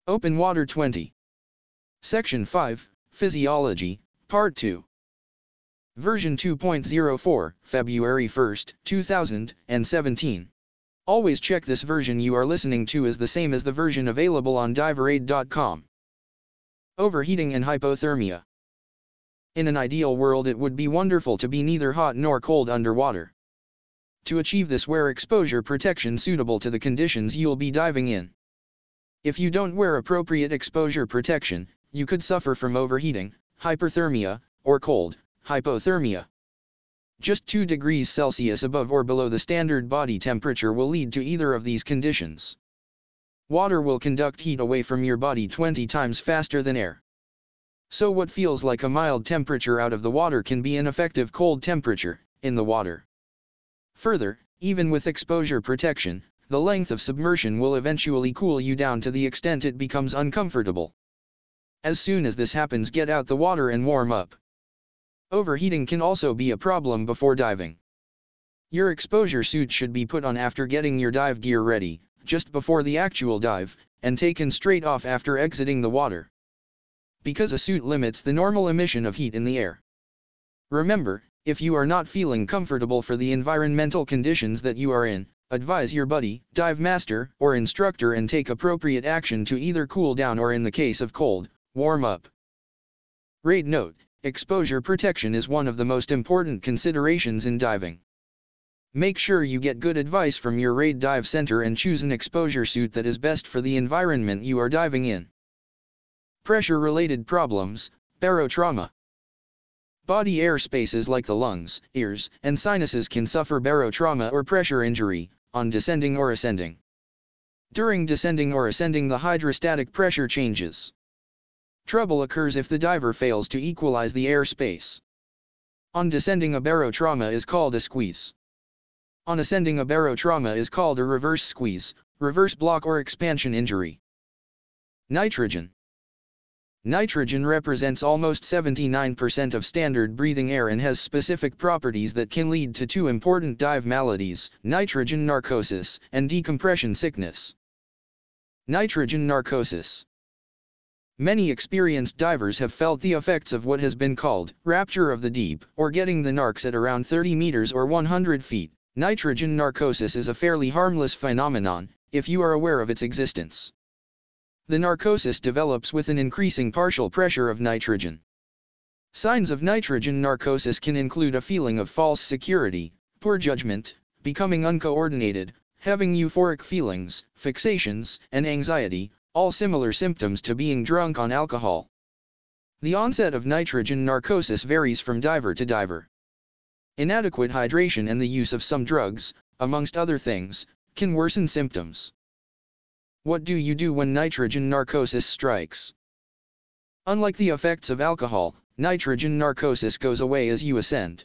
Open Water 20. Section 5, Physiology, Part 2. Version 2.04, February 1, 2017. Always check this version you are listening to is the same as the version available on diveraid.com. Overheating and hypothermia. In an ideal world, it would be wonderful to be neither hot nor cold underwater. To achieve this, wear exposure protection suitable to the conditions you'll be diving in. If you don't wear appropriate exposure protection, you could suffer from overheating, hyperthermia, or cold, hypothermia. Just 2 degrees Celsius above or below the standard body temperature will lead to either of these conditions. Water will conduct heat away from your body 20 times faster than air. So what feels like a mild temperature out of the water can be an effective cold temperature in the water. Further, even with exposure protection, the length of submersion will eventually cool you down to the extent it becomes uncomfortable. As soon as this happens, get out the water and warm up. Overheating can also be a problem before diving. Your exposure suit should be put on after getting your dive gear ready, just before the actual dive, and taken straight off after exiting the water. Because a suit limits the normal emission of heat in the air. Remember, if you are not feeling comfortable for the environmental conditions that you are in, advise your buddy, dive master, or instructor and take appropriate action to either cool down or, in the case of cold, warm up. Raid note: exposure protection is one of the most important considerations in diving. Make sure you get good advice from your raid dive center and choose an exposure suit that is best for the environment you are diving in. Pressure-related problems, barotrauma. Body air spaces like the lungs, ears, and sinuses can suffer barotrauma or pressure injury on descending or ascending. During descending or ascending, the hydrostatic pressure changes. Trouble occurs if the diver fails to equalize the air space. On descending, a barotrauma is called a squeeze. On ascending, a barotrauma is called a reverse squeeze, reverse block, or expansion injury. Nitrogen. Nitrogen represents almost 79% of standard breathing air and has specific properties that can lead to 2 important dive maladies: nitrogen narcosis and decompression sickness. Nitrogen narcosis. Many experienced divers have felt the effects of what has been called rapture of the deep, or getting the narcs at around 30 meters or 100 feet. Nitrogen narcosis is a fairly harmless phenomenon, if you are aware of its existence. The narcosis develops with an increasing partial pressure of nitrogen. Signs of nitrogen narcosis can include a feeling of false security, poor judgment, becoming uncoordinated, having euphoric feelings, fixations, and anxiety, all similar symptoms to being drunk on alcohol. The onset of nitrogen narcosis varies from diver to diver. Inadequate hydration and the use of some drugs, amongst other things, can worsen symptoms. What do you do when nitrogen narcosis strikes? Unlike the effects of alcohol, nitrogen narcosis goes away as you ascend.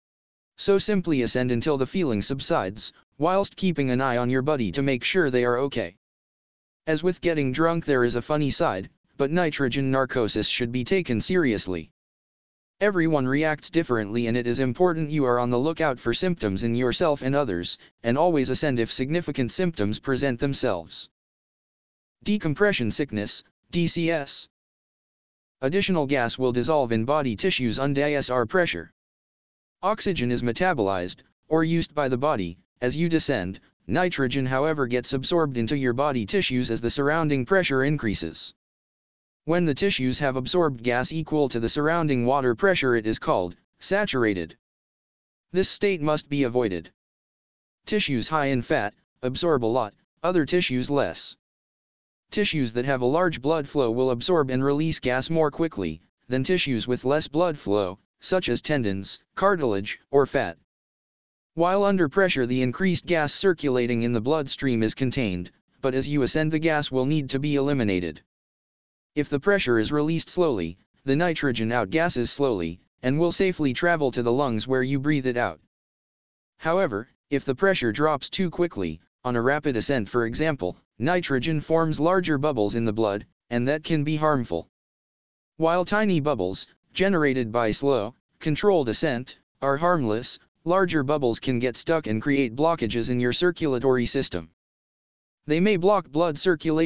So simply ascend until the feeling subsides, whilst keeping an eye on your buddy to make sure they are okay. As with getting drunk, there is a funny side, but nitrogen narcosis should be taken seriously. Everyone reacts differently, and it is important you are on the lookout for symptoms in yourself and others, and always ascend if significant symptoms present themselves. Decompression sickness, DCS. Additional gas will dissolve in body tissues under ISR pressure. Oxygen is metabolized, or used by the body, as you descend. Nitrogen, however, gets absorbed into your body tissues as the surrounding pressure increases. When the tissues have absorbed gas equal to the surrounding water pressure, it is called saturated. This state must be avoided. Tissues high in fat absorb a lot, other tissues less. Tissues that have a large blood flow will absorb and release gas more quickly than tissues with less blood flow, such as tendons, cartilage, or fat. While under pressure, the increased gas circulating in the bloodstream is contained, but as you ascend, the gas will need to be eliminated. If the pressure is released slowly, the nitrogen outgasses slowly, and will safely travel to the lungs where you breathe it out. However, if the pressure drops too quickly, on a rapid ascent for example, nitrogen forms larger bubbles in the blood, and that can be harmful. While tiny bubbles, generated by slow, controlled ascent, are harmless, larger bubbles can get stuck and create blockages in your circulatory system. They may block blood circulation,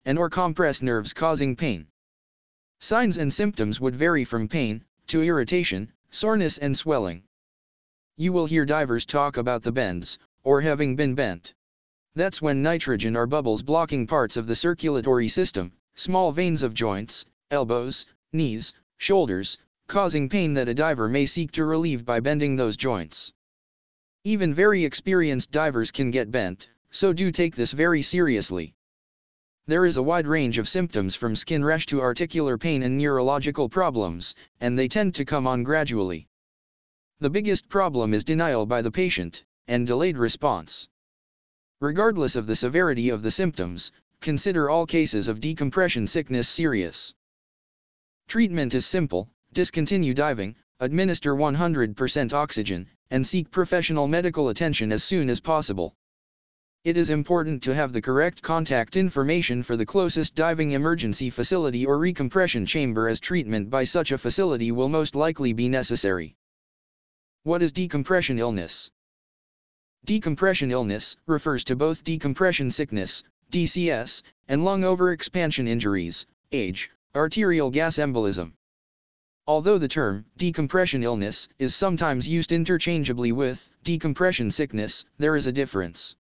and/or compress nerves causing pain. Signs and symptoms would vary from pain to irritation, soreness and swelling. You will hear divers talk about the bends, or having been bent. That's when nitrogen or bubbles blocking parts of the circulatory system, small veins of joints, elbows, knees, shoulders, causing pain that a diver may seek to relieve by bending those joints. Even very experienced divers can get bent, so do take this very seriously. There is a wide range of symptoms from skin rash to articular pain and neurological problems, and they tend to come on gradually. The biggest problem is denial by the patient, and delayed response. Regardless of the severity of the symptoms, consider all cases of decompression sickness serious. Treatment is simple: discontinue diving, administer 100% oxygen, and seek professional medical attention as soon as possible. It is important to have the correct contact information for the closest diving emergency facility or recompression chamber, as treatment by such a facility will most likely be necessary. What is decompression illness? Decompression illness refers to both decompression sickness, DCS, and lung overexpansion injuries, AGE, arterial gas embolism. Although the term decompression illness is sometimes used interchangeably with decompression sickness, there is a difference.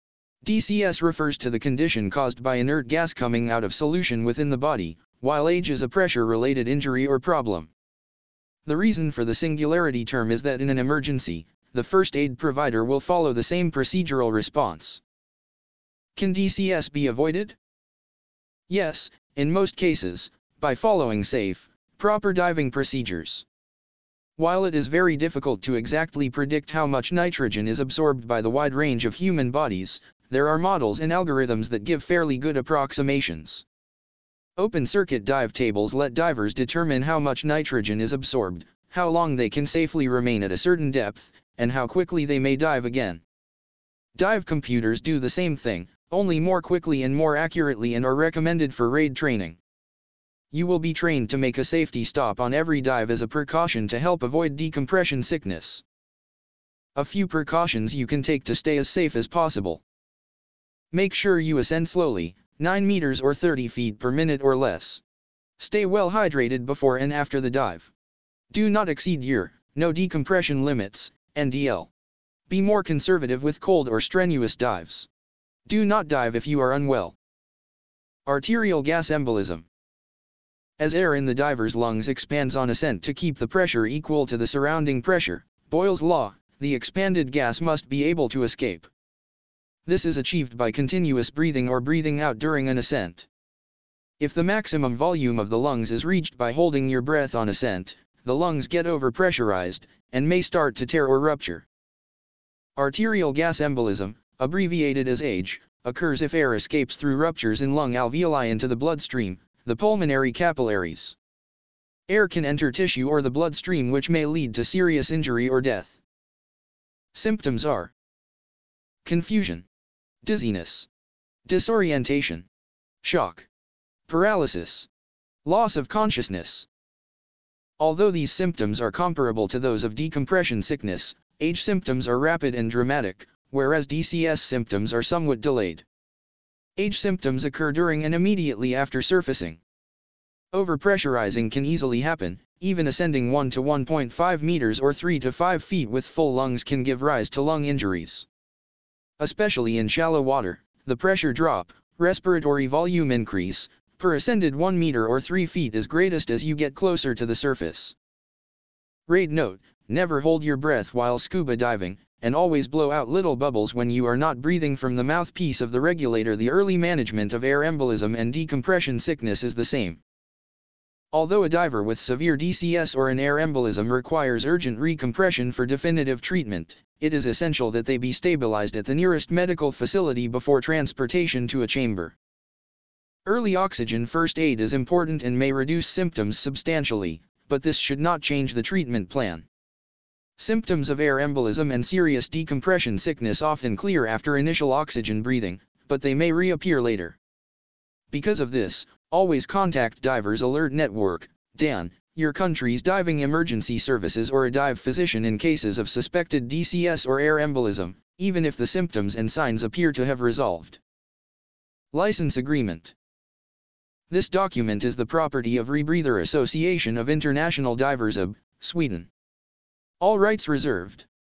DCS refers to the condition caused by inert gas coming out of solution within the body, while AGE is a pressure-related injury or problem. The reason for the singularity term is that in an emergency, the first aid provider will follow the same procedural response. Can DCS be avoided? Yes, in most cases, by following safe, proper diving procedures. While it is very difficult to exactly predict how much nitrogen is absorbed by the wide range of human bodies, there are models and algorithms that give fairly good approximations. Open-circuit dive tables let divers determine how much nitrogen is absorbed, how long they can safely remain at a certain depth, and how quickly they may dive again. Dive computers do the same thing, only more quickly and more accurately, and are recommended for raid training. You will be trained to make a safety stop on every dive as a precaution to help avoid decompression sickness. A few precautions you can take to stay as safe as possible. Make sure you ascend slowly, 9 meters or 30 feet per minute or less. Stay well hydrated before and after the dive. Do not exceed your no decompression limits, NDL. Be more conservative with cold or strenuous dives. Do not dive if you are unwell. Arterial gas embolism. As air in the diver's lungs expands on ascent to keep the pressure equal to the surrounding pressure, Boyle's law, the expanded gas must be able to escape. This is achieved by continuous breathing or breathing out during an ascent. If the maximum volume of the lungs is reached by holding your breath on ascent, the lungs get overpressurized, and may start to tear or rupture. Arterial gas embolism, abbreviated as AGE, occurs if air escapes through ruptures in lung alveoli into the bloodstream, the pulmonary capillaries. Air can enter tissue or the bloodstream, which may lead to serious injury or death. Symptoms are confusion, dizziness, disorientation, shock, paralysis, loss of consciousness. Although these symptoms are comparable to those of decompression sickness, AGE symptoms are rapid and dramatic, whereas DCS symptoms are somewhat delayed. AGE symptoms occur during and immediately after surfacing. Overpressurizing can easily happen. Even ascending 1 to 1.5 meters or 3 to 5 feet with full lungs can give rise to lung injuries. Especially in shallow water, the pressure drop, respiratory volume increase, per ascended 1 meter or 3 feet is greatest as you get closer to the surface. Raid note: never hold your breath while scuba diving, and always blow out little bubbles when you are not breathing from the mouthpiece of the regulator. The early management of air embolism and decompression sickness is the same. Although a diver with severe DCS or an air embolism requires urgent recompression for definitive treatment, it is essential that they be stabilized at the nearest medical facility before transportation to a chamber. Early oxygen first aid is important and may reduce symptoms substantially, but this should not change the treatment plan. Symptoms of air embolism and serious decompression sickness often clear after initial oxygen breathing, but they may reappear later. Because of this, always contact Divers Alert Network, DAN, your country's diving emergency services, or a dive physician in cases of suspected DCS or air embolism, even if the symptoms and signs appear to have resolved. License Agreement. This document is the property of Rebreather Association of International Divers AB, Sweden. All rights reserved.